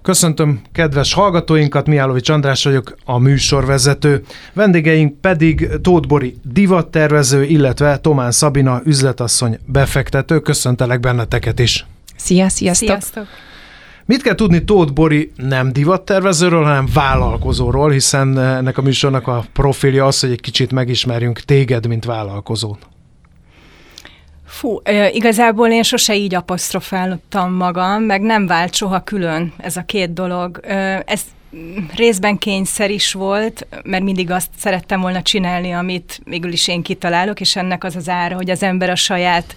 Köszöntöm kedves hallgatóinkat, Mihálovics András vagyok, a műsorvezető. Vendégeink pedig Tóth Bori divattervező, illetve Thomán Szabina üzletasszony befektető. Köszöntelek benneteket is. Sziasztok! Sziasztok! Mit kell tudni Tóth Bori nem divattervezőről, hanem vállalkozóról, hiszen ennek a műsornak a profilja az, hogy egy kicsit megismerjünk téged, mint vállalkozót. Igazából én sose így apostrofáltam magam, meg nem vált soha külön ez a két dolog. Ez részben kényszer is volt, mert mindig azt szerettem volna csinálni, amit végül is én kitalálok, és ennek az az ára, hogy az ember a saját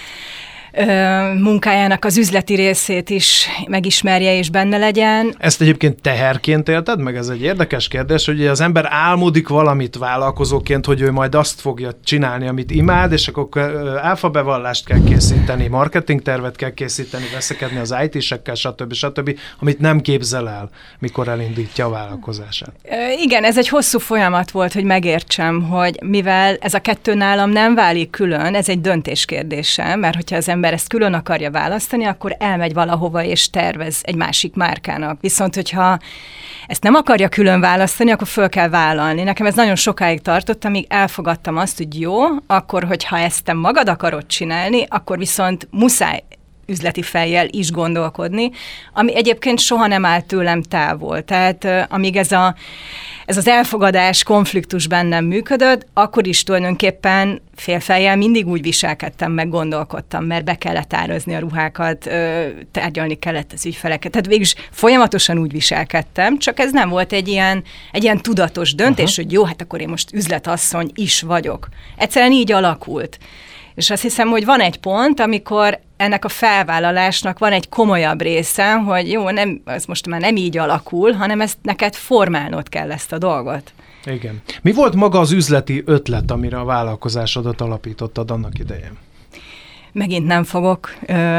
munkájának az üzleti részét is megismerje és benne legyen. Ezt egyébként teherként élted meg? Ez egy érdekes kérdés, hogy az ember álmodik valamit vállalkozóként, hogy ő majd azt fogja csinálni, amit imád, és akkor áfabevallást kell készíteni, marketingtervet kell készíteni, veszekedni az IT-sekkel, stb., amit nem képzel el, mikor elindítja a vállalkozását. Igen, ez egy hosszú folyamat volt, hogy megértsem, hogy mivel ez a kettő nálam nem válik külön, ez egy döntés kérdése, mert hogyha az ember ezt külön akarja választani, akkor elmegy valahova és tervez egy másik márkának. Viszont, hogyha ezt nem akarja külön választani, akkor föl kell vállalni. Nekem ez nagyon sokáig tartott, amíg elfogadtam azt, hogy jó, akkor, hogyha ezt te magad akarod csinálni, akkor viszont muszáj üzleti fejjel is gondolkodni, ami egyébként soha nem állt tőlem távol. Tehát amíg ez az elfogadás, konfliktus bennem működött, akkor is tulajdonképpen félfejjel mindig úgy viselkedtem, meg gondolkodtam, mert be kellett árazni a ruhákat, tárgyalni kellett az ügyfeleket. Tehát végülis folyamatosan úgy viselkedtem, csak ez nem volt egy ilyen tudatos döntés, hogy jó, hát akkor én most üzletasszony is vagyok. Egyszerűen így alakult. És azt hiszem, hogy van egy pont, amikor ennek a felvállalásnak van egy komolyabb része, hogy jó, ez most már nem így alakul, hanem ezt neked formálnod kell ezt a dolgot. Igen. Mi volt maga az üzleti ötlet, amire a vállalkozásodat alapítottad annak idején? Megint nem fogok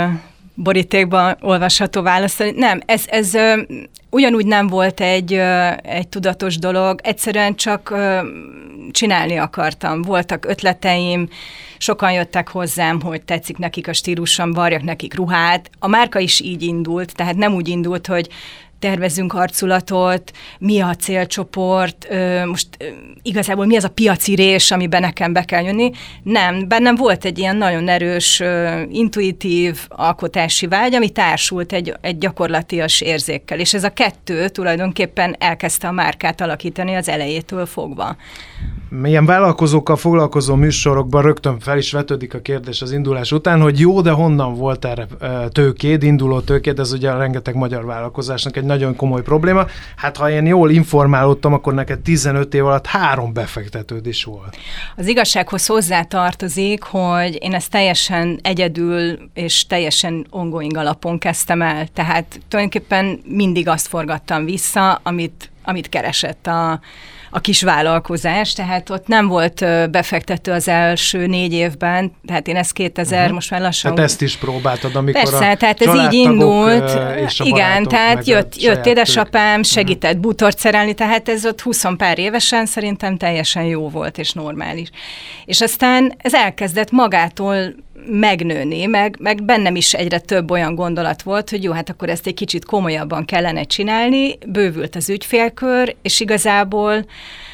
borítékban olvasható válaszolni. Nem, ez ugyanúgy nem volt egy tudatos dolog, egyszerűen csak csinálni akartam. Voltak ötleteim, sokan jöttek hozzám, hogy tetszik nekik a stílusom, varjak nekik ruhát. A márka is így indult, tehát nem úgy indult, hogy tervezzünk arculatot, mi a célcsoport, most igazából mi az a piaci rés, amiben nekem be kell jönni. Nem, bennem volt egy ilyen nagyon erős, intuitív alkotási vágy, ami társult egy gyakorlatias érzékkel, és ez a kettő tulajdonképpen elkezdte a márkát alakítani az elejétől fogva. Ilyen vállalkozókkal foglalkozó műsorokban rögtön fel is vetődik a kérdés az indulás után, hogy jó, de honnan volt erre tőkéd, induló tőkéd, ez ugye a rengeteg magyar vállalkozásnak egy nagyon komoly probléma. Hát ha én jól informálódtam, akkor neked 15 év alatt 3 befektetőd is volt. Az igazsághoz hozzátartozik, hogy én ezt teljesen egyedül és teljesen ongoing alapon kezdtem el. Tehát tulajdonképpen mindig azt forgattam vissza, amit keresett a kis vállalkozás, tehát ott nem volt befektető az első 4 évben, tehát én ezt 2000, most már lassan... Tehát ezt is próbáltad, amikor persze, tehát ez így indult. Igen, tehát jött édesapám, segített bútort szerelni, tehát ez ott 20 pár évesen szerintem teljesen jó volt és normális. És aztán ez elkezdett magától megnőni, meg bennem is egyre több olyan gondolat volt, hogy jó, hát akkor ezt egy kicsit komolyabban kellene csinálni, bővült az ügyfélkör, és igazából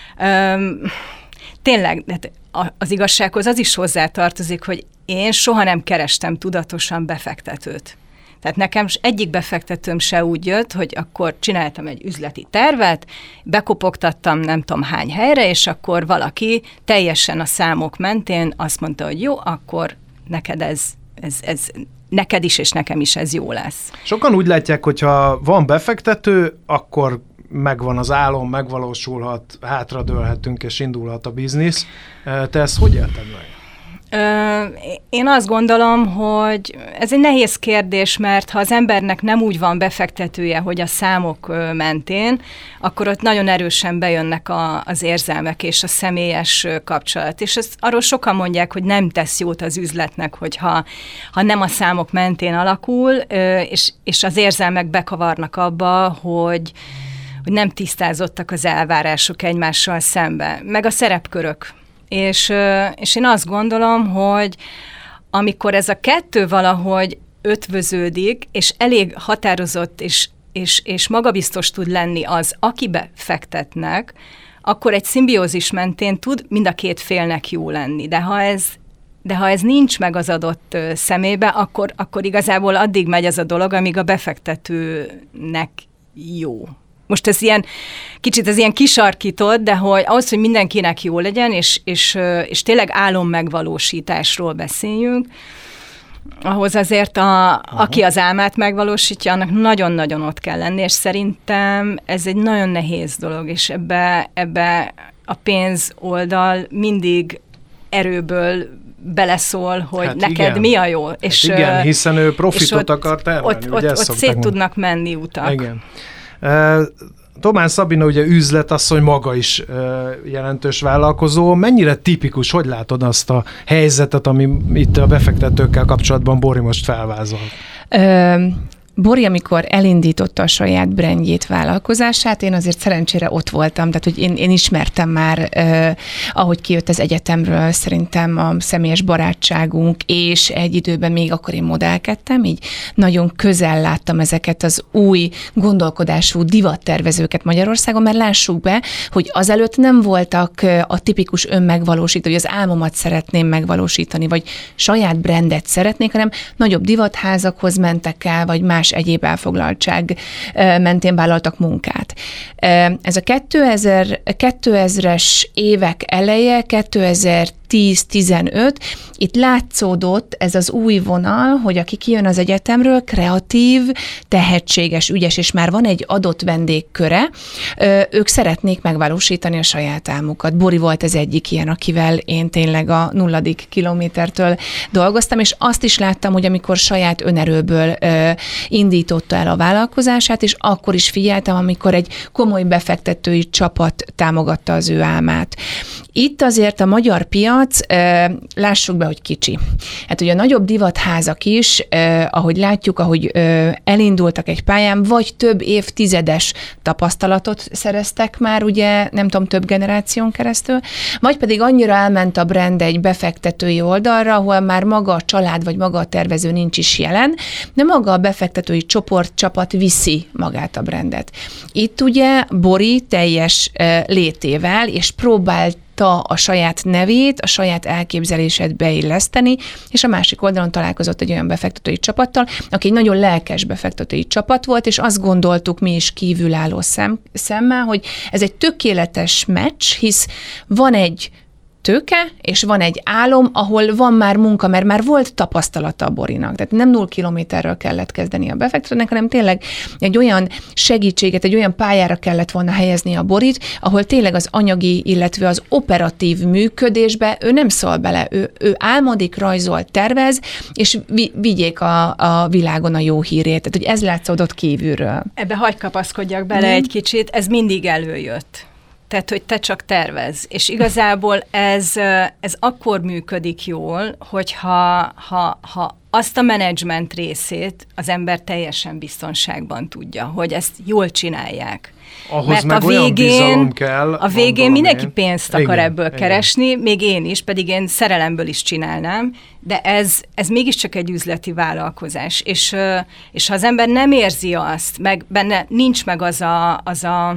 tényleg az igazsághoz az is hozzátartozik, hogy én soha nem kerestem tudatosan befektetőt. Tehát nekem egyik befektetőm se úgy jött, hogy akkor csináltam egy üzleti tervet, bekopogtattam nem tudom hány helyre, és akkor valaki teljesen a számok mentén azt mondta, hogy jó, akkor neked ez neked is, és nekem is ez jó lesz. Sokan úgy látják, hogy ha van befektető, akkor megvan az álom, megvalósulhat, hátradőlhetünk, és indulhat a biznisz. Te ezt hogy élted meg? Én azt gondolom, hogy ez egy nehéz kérdés, mert ha az embernek nem úgy van befektetője, hogy a számok mentén, akkor ott nagyon erősen bejönnek az érzelmek és a személyes kapcsolat. És arról sokan mondják, hogy nem tesz jót az üzletnek, hogyha nem a számok mentén alakul, és az érzelmek bekavarnak abba, hogy nem tisztázottak az elvárások egymással szembe, meg a szerepkörök. És én azt gondolom, hogy amikor ez a kettő valahogy ötvöződik, és elég határozott és és magabiztos tud lenni az, akibe fektetnek, akkor egy szimbiózis mentén tud mind a két félnek jó lenni. De ha ez nincs meg az adott szemébe, akkor igazából addig megy ez a dolog, amíg a befektetőnek jó. Most ez kicsit kisarkított, de ahhoz, hogy mindenkinek jó legyen, és tényleg álommegvalósításról beszéljünk, ahhoz azért aki az álmát megvalósítja, annak nagyon-nagyon ott kell lenni, és szerintem ez egy nagyon nehéz dolog, és ebbe a pénz oldal mindig erőből beleszól, hogy neked igen. Mi a jó. És, igen, hiszen ő profitot akar termelni. Ott szét tudnak menni utak. Igen. Tomán Szabina ugye üzletasszony, maga is jelentős vállalkozó. Mennyire tipikus, hogy látod azt a helyzetet, ami itt a befektetőkkel kapcsolatban Bori most felvázol? Bori, amikor elindította a saját brandjét, vállalkozását, én azért szerencsére ott voltam, tehát hogy én ismertem már, ahogy kijött az egyetemről, szerintem a személyes barátságunk, és egy időben még akkor én modellkedtem, így nagyon közel láttam ezeket az új gondolkodású divattervezőket Magyarországon, mert lássuk be, hogy azelőtt nem voltak a tipikus önmegvalósító, hogy az álmomat szeretném megvalósítani, vagy saját brandet szeretnék, hanem nagyobb divatházakhoz mentek el, vagy más egyéb elfoglaltság mentén vállaltak munkát. Ez a 2000-es évek eleje, 2010-15, itt látszódott ez az új vonal, hogy aki kijön az egyetemről, kreatív, tehetséges, ügyes, és már van egy adott vendégköre, ők szeretnék megvalósítani a saját álmukat. Bori volt az egyik ilyen, akivel én tényleg a 0. kilométertől dolgoztam, és azt is láttam, hogy amikor saját önerőből indította el a vállalkozását, és akkor is figyeltem, amikor egy komoly befektetői csapat támogatta az ő álmát. Itt azért a magyar piac, lássuk be, hogy kicsi. Hát ugye a nagyobb divatházak is, ahogy látjuk, ahogy elindultak egy pályán, vagy több évtizedes tapasztalatot szereztek már, ugye, nem tudom, több generáción keresztül, vagy pedig annyira elment a brand egy befektetői oldalra, ahol már maga a család, vagy maga a tervező nincs is jelen, de maga a befektetői csapat viszi magát a brandet. Itt ugye Bori teljes létével, és próbált a saját nevét, a saját elképzelését beilleszteni, és a másik oldalon találkozott egy olyan befektetői csapattal, aki egy nagyon lelkes befektetői csapat volt, és azt gondoltuk mi is kívülálló szemmel, hogy ez egy tökéletes meccs, hisz van egy tőke, és van egy álom, ahol van már munka, mert már volt tapasztalata a Borinak. Tehát nem 0 kilométerről kellett kezdeni a befektetőnek, hanem tényleg egy olyan segítséget, egy olyan pályára kellett volna helyezni a Borit, ahol tényleg az anyagi, illetve az operatív működésbe ő nem szól bele. Ő álmodik, rajzol, tervez, és vigyék a világon a jó hírét. Tehát, hogy ez látszódott kívülről. Ebbe hagy kapaszkodjak bele egy kicsit, ez mindig előjött. Tehát, hogy te csak tervez. És igazából ez akkor működik jól, hogyha azt a menedzsment részét az ember teljesen biztonságban tudja, hogy ezt jól csinálják. Ahhoz mert meg olyan bizalom kell. A végén mindenki pénzt akar ebből keresni, még én is, pedig én szerelemből is csinálnám, de ez mégiscsak egy üzleti vállalkozás. És ha az ember nem érzi azt, meg benne nincs meg az a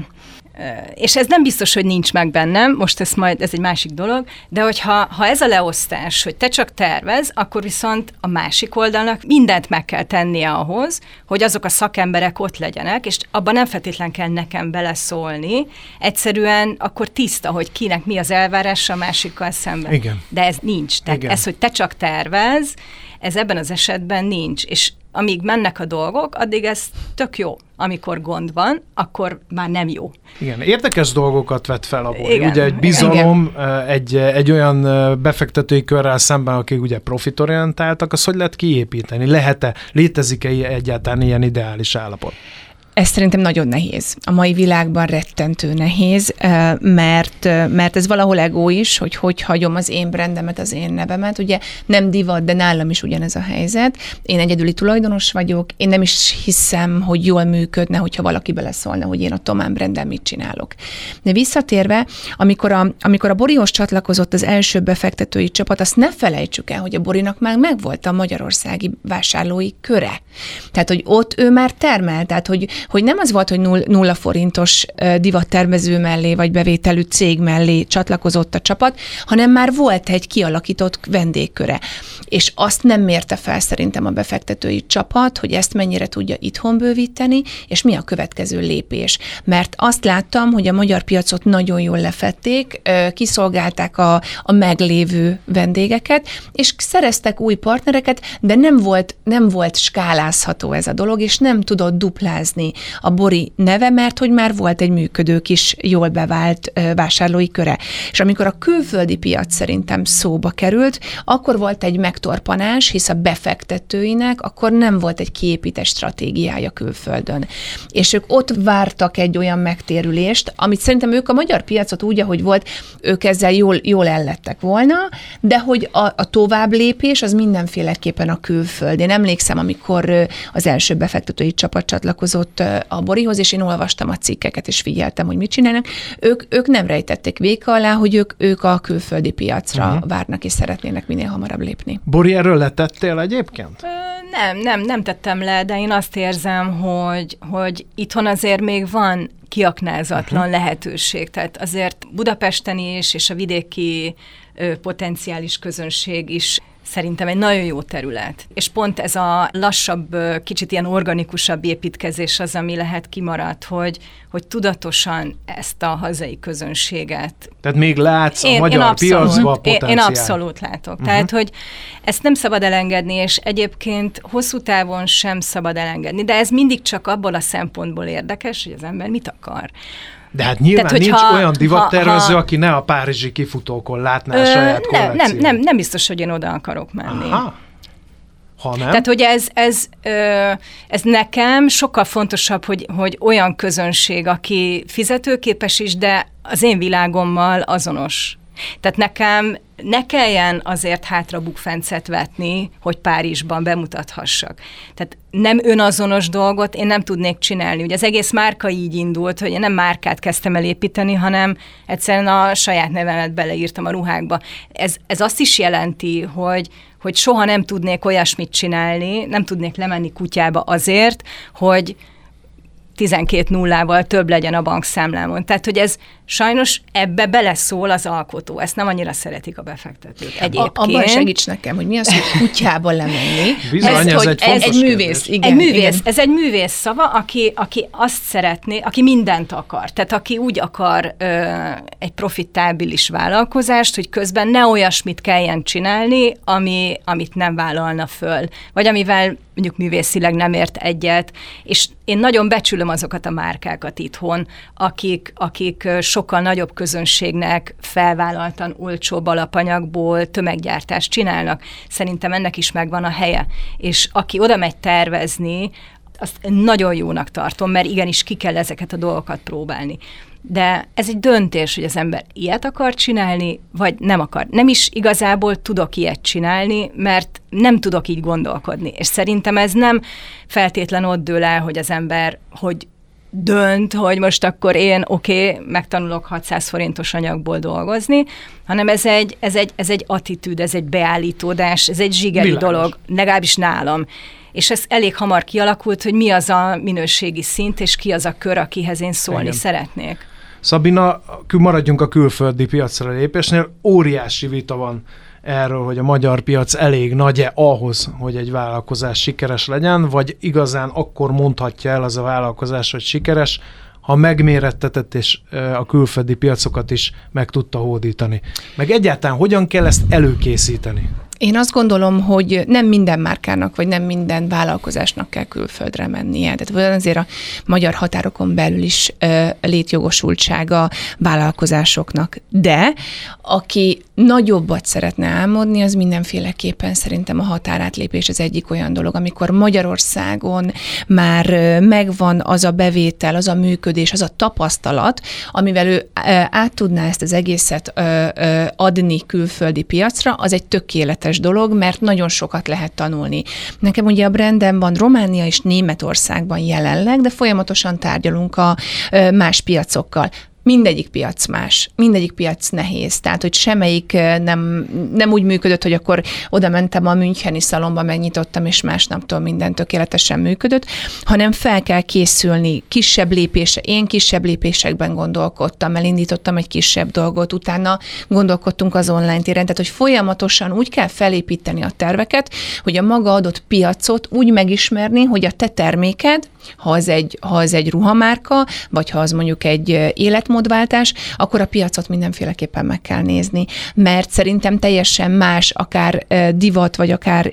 és ez nem biztos, hogy nincs meg bennem, most ez egy másik dolog, de hogyha ez a leosztás, hogy te csak tervez, akkor viszont a másik oldalnak mindent meg kell tennie ahhoz, hogy azok a szakemberek ott legyenek, és abban nem feltétlen kell nekem beleszólni, egyszerűen akkor tiszta, hogy kinek mi az elvárása a másikkal szemben. Igen. De ez nincs. Tehát ez, hogy te csak tervez, ez ebben az esetben nincs, és amíg mennek a dolgok, addig ez tök jó. Amikor gond van, akkor már nem jó. Igen, érdekes dolgokat vett fel a Bori. Ugye egy bizalom, egy olyan befektetői körrel szemben, akik ugye profitorientáltak, az hogy lehet kiépíteni? Létezik-e egyáltalán ilyen ideális állapot? Ez szerintem nagyon nehéz. A mai világban rettentő nehéz, mert ez valahol ego is, hogy hagyom az én brandemet, az én nevemet. Ugye nem divat, de nálam is ugyanez a helyzet. Én egyedüli tulajdonos vagyok, én nem is hiszem, hogy jól működne, hogyha valaki beleszólna, hogy én a Tomán branddel mit csinálok. De visszatérve, amikor a Borihoz csatlakozott az első befektetői csapat, azt ne felejtsük el, hogy a Borinak már megvolt a magyarországi vásárlói köre. Tehát, hogy ott ő már termel, tehát, hogy hogy nem az volt, hogy 0 forintos divattervező mellé, vagy bevételű cég mellé csatlakozott a csapat, hanem már volt egy kialakított vendégköre. És azt nem mérte fel szerintem a befektetői csapat, hogy ezt mennyire tudja itthon bővíteni, és mi a következő lépés. Mert azt láttam, hogy a magyar piacot nagyon jól lefették, kiszolgálták a meglévő vendégeket, és szereztek új partnereket, de nem volt skálázható ez a dolog, és nem tudott duplázni a Bori neve, mert hogy már volt egy működő kis, jól bevált vásárlói köre. És amikor a külföldi piac szerintem szóba került, akkor volt egy megtorpanás, hisz a befektetőinek akkor nem volt egy kiépített stratégiája külföldön. És ők ott vártak egy olyan megtérülést, amit szerintem ők a magyar piacot úgy, ahogy volt, ők ezzel jól ellettek volna, de hogy a tovább lépés az mindenféleképpen a külföld. Én emlékszem, amikor az első befektetői csapat csatlakozott a Borihoz, és én olvastam a cikkeket, és figyeltem, hogy mit csinálnak. Ők nem rejtették véka alá, hogy ők a külföldi piacra várnak, és szeretnének minél hamarabb lépni. Bori, erről letettél egyébként? Nem tettem le, de én azt érzem, hogy itthon azért még van kiaknázatlan lehetőség. Tehát azért Budapesten is, és a vidéki potenciális közönség is szerintem egy nagyon jó terület. És pont ez a lassabb, kicsit ilyen organikusabb építkezés az, ami lehet kimaradt, hogy tudatosan ezt a hazai közönséget. Tehát még látsz a magyar piacba a potenciál. Én abszolút látok. Tehát, hogy ezt nem szabad elengedni, és egyébként hosszú távon sem szabad elengedni. De ez mindig csak abból a szempontból érdekes, hogy az ember mit akar. De hát nyilván tehát, nincs olyan divattervező, aki ne a párizsi kifutókon látná a saját kollekciót. Nem biztos, hogy én oda akarok menni. Aha. Ha nem? Tehát, hogy ez nekem sokkal fontosabb, hogy olyan közönség, aki fizetőképes is, de az én világommal azonos. Tehát nekem ne kelljen azért hátra bukfencet vetni, hogy Párizsban bemutathassak. Tehát nem önazonos dolgot én nem tudnék csinálni. Ugye az egész márka így indult, hogy én nem márkát kezdtem el építeni, hanem egyszerűen a saját nevemet beleírtam a ruhákba. Ez azt is jelenti, hogy soha nem tudnék olyasmit csinálni, nem tudnék lemenni kutyába azért, hogy 12 nullával több legyen a bankszámlámon. Tehát, hogy ez sajnos ebbe beleszól az alkotó. Ezt nem annyira szeretik a befektetők egyébként. Abban segíts nekem, hogy mi az, hogy kutyába lemenni. Bizony, ez egy művész. Igen, egy művész. Igen. Ez egy művész szava, aki azt szeretné, aki mindent akar. Tehát aki úgy akar egy profitábilis vállalkozást, hogy közben ne olyasmit kelljen csinálni, amit nem vállalna föl. Vagy amivel mondjuk művészileg nem ért egyet. És én nagyon becsülöm azokat a márkákat itthon, akik sokkal nagyobb közönségnek felvállaltan olcsóbb alapanyagból tömeggyártást csinálnak. Szerintem ennek is megvan a helye. És aki oda megy tervezni, azt nagyon jónak tartom, mert igenis ki kell ezeket a dolgokat próbálni. De ez egy döntés, hogy az ember ilyet akar csinálni, vagy nem akar. Nem is igazából tudok ilyet csinálni, mert nem tudok így gondolkodni. És szerintem ez nem feltétlen ott dől el, hogy az ember, hogy dönt, hogy most akkor én megtanulok 600 forintos anyagból dolgozni, hanem ez egy attitűd, ez egy beállítódás, ez egy zsigeri dolog, legalábbis nálam. És ez elég hamar kialakult, hogy mi az a minőségi szint, és ki az a kör, akihez én szólni szeretnék. Szabina, maradjunk a külföldi piacra lépésnél. Óriási vita van erről, hogy a magyar piac elég nagy-e ahhoz, hogy egy vállalkozás sikeres legyen, vagy igazán akkor mondhatja el az a vállalkozás, hogy sikeres, ha megmérettetett és a külföldi piacokat is meg tudta hódítani. Meg egyáltalán hogyan kell ezt előkészíteni? Én azt gondolom, hogy nem minden márkának, vagy nem minden vállalkozásnak kell külföldre mennie. Tehát azért a magyar határokon belül is létjogosultsága vállalkozásoknak. De aki nagyobbat szeretne álmodni, az mindenféleképpen szerintem a határátlépés az egyik olyan dolog, amikor Magyarországon már megvan az a bevétel, az a működés, az a tapasztalat, amivel ő át tudná ezt az egészet adni külföldi piacra, az egy tökéletes dolog, mert nagyon sokat lehet tanulni. Nekem ugye a brandem van Románia és Németországban jelenleg, de folyamatosan tárgyalunk a más piacokkal. mindegyik piac más, mindegyik piac nehéz, tehát hogy semmelyik nem úgy működött, hogy akkor oda mentem a müncheni szalomba, megnyitottam, és másnaptól minden tökéletesen működött, hanem fel kell készülni én kisebb lépésekben gondolkodtam, elindítottam egy kisebb dolgot, utána gondolkodtunk az online téren, tehát hogy folyamatosan úgy kell felépíteni a terveket, hogy a maga adott piacot úgy megismerni, hogy a te terméked, ha az egy ruhamárka, vagy ha az mondjuk egy életmódváltás, akkor a piacot mindenféleképpen meg kell nézni, mert szerintem teljesen más, akár divat, vagy akár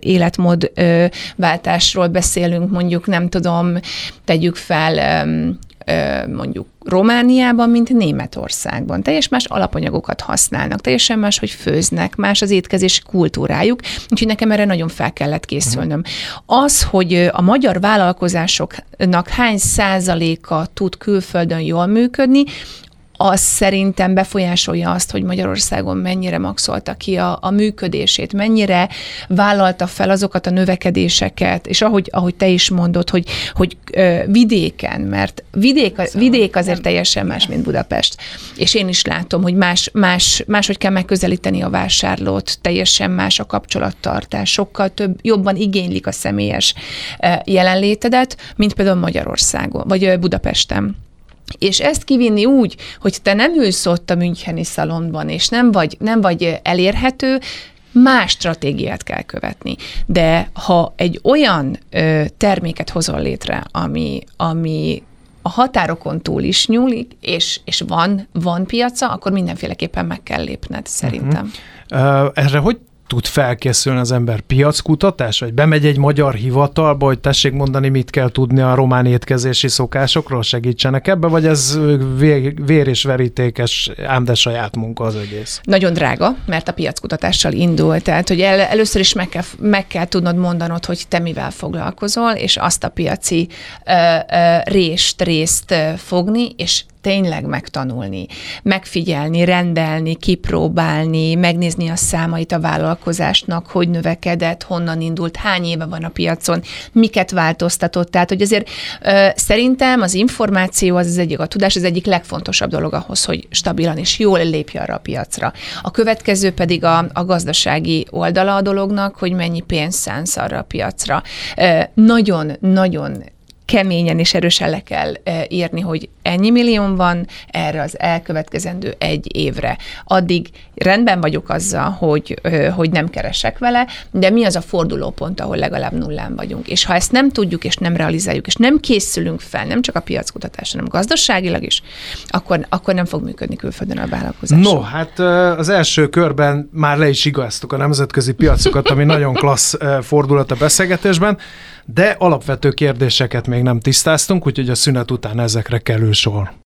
életmódváltásról beszélünk, mondjuk nem tudom, tegyük fel mondjuk Romániában, mint Németországban. Teljesen más alapanyagokat használnak, teljesen más, hogy főznek, más az étkezési kultúrájuk, úgyhogy nekem erre nagyon fel kellett készülnöm. Az, hogy a magyar vállalkozásoknak hány százaléka tud külföldön jól működni, az szerintem befolyásolja azt, hogy Magyarországon mennyire maxolta ki a működését, mennyire vállalta fel azokat a növekedéseket, és ahogy te is mondod, hogy vidéken, mert vidék azért teljesen más, mint Budapest. És én is látom, hogy máshogy kell megközelíteni a vásárlót, teljesen más a kapcsolattartás, sokkal jobban igénylik a személyes jelenlétedet, mint például Magyarországon, vagy Budapesten. És ezt kivinni úgy, hogy te nem ülsz ott a müncheni szalonban, és nem vagy elérhető, más stratégiát kell követni. De ha egy olyan terméket hozol létre, ami a határokon túl is nyúlik, és van piaca, akkor mindenféleképpen meg kell lépned, szerintem. Erre hogy tud felkészülni az ember? Piackutatás? Vagy bemegy egy magyar hivatalba, hogy tessék mondani, mit kell tudni a román étkezési szokásokról, segítsenek ebbe, vagy ez vér és verítékes, ám de saját munka az egész? Nagyon drága, mert a piackutatással indul. Tehát, hogy először is meg kell tudnod mondanod, hogy te mivel foglalkozol, és azt a piaci részt fogni, és tényleg megtanulni, megfigyelni, rendelni, kipróbálni, megnézni a számait a vállalkozásnak, hogy növekedett, honnan indult, hány éve van a piacon, miket változtatott. Tehát, hogy azért szerintem az információ, a tudás az egyik legfontosabb dolog ahhoz, hogy stabilan és jól lépj arra a piacra. A következő pedig a gazdasági oldala a dolognak, hogy mennyi pénzt szánsz arra a piacra. Nagyon keményen és erősen le kell írni, hogy ennyi millió van erre az elkövetkezendő 1 évre. Addig rendben vagyok azzal, hogy nem keresek vele, de mi az a fordulópont, ahol legalább nullán vagyunk. És ha ezt nem tudjuk, és nem realizáljuk, és nem készülünk fel, nem csak a piackutatásra, hanem gazdaságilag is, akkor nem fog működni külföldön a vállalkozás. No, hát az első körben már le is igaztuk a nemzetközi piacokat, ami nagyon klassz fordulat a beszélgetésben, de alapvető kérdéseket még nem tisztáztunk, úgyhogy a szünet után ezekre kerül sor.